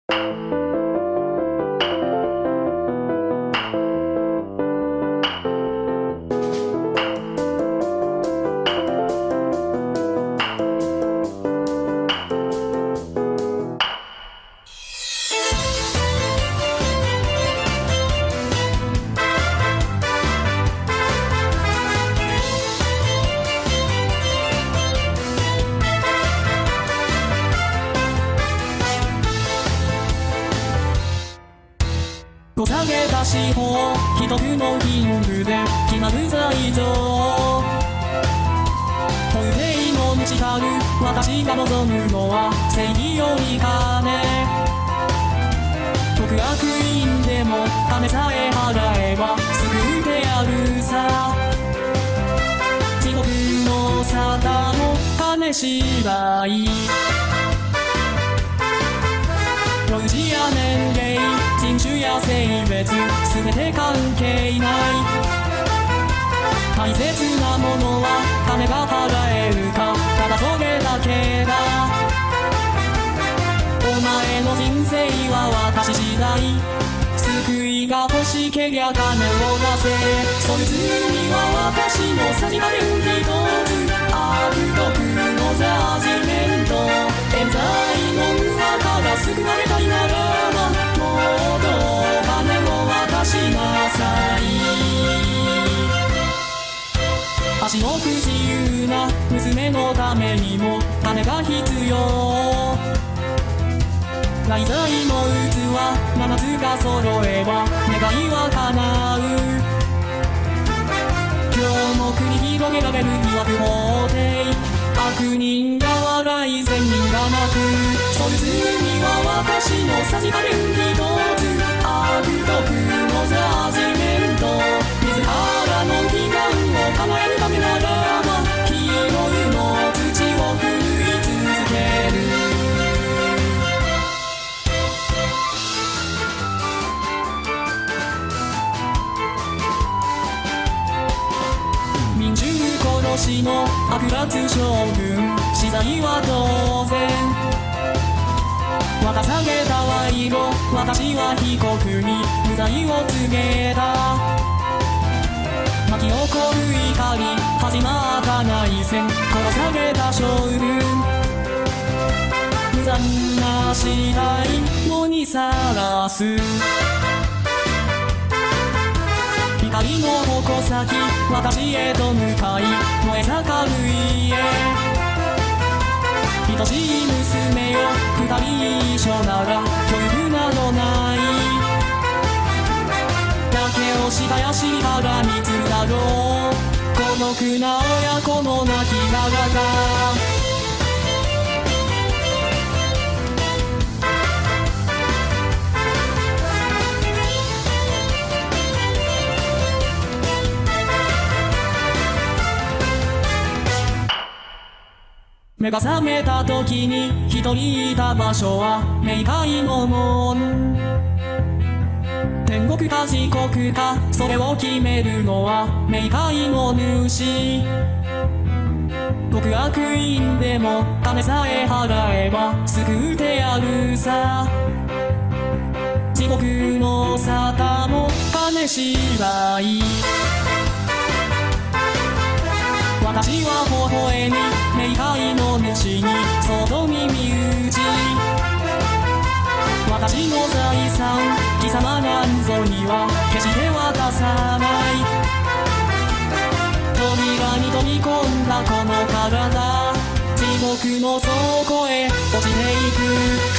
ご下げた司法一つのキングで決まる罪状法廷の道たる私が望むのは正義より金極悪人でも金さえ払えば救ってやるさ地獄の沙汰も金次第幼児や年齢人種や性別全て関係ない大切なものは金が払えるかただそれだけだお前の人生は私次第救いが欲しけりゃ金を出せそいつには私のさじ加減一つ悪徳のジャージメント冤罪の無駄から救われたいならばもっとお金を渡しなさい足の不自由な娘のためにも金が必要内在の器7つが揃えば願いは叶う今日も繰り広げられる疑惑法廷悪人が笑い善人が泣くそいつには私のさじ加減一つ悪徳のジャージメント自らの悲願を叶えるためならば日の湯の土を振り続ける民衆殺しの悪辣将軍死罪は当然渡された賄賂私は被告に無罪を告げた巻き起こる怒り始まった内戦殺された将軍無残な死体野にさらす光の矛先私へと向かい燃え盛る家愛しい娘よ二人一緒なら教育などないだけをしたやしから見つだろう孤独な親子の泣きながら目が覚めた時に一人いた場所は冥界の門天国か地獄かそれを決めるのは冥界の主極悪人でも金さえ払えば救ってやるさ地獄の沙汰も金次第私は微笑み冥界の主にそっと耳打ち私の財産貴様なんぞには決して渡さない扉に飛び込んだこの体地獄の底へ落ちていく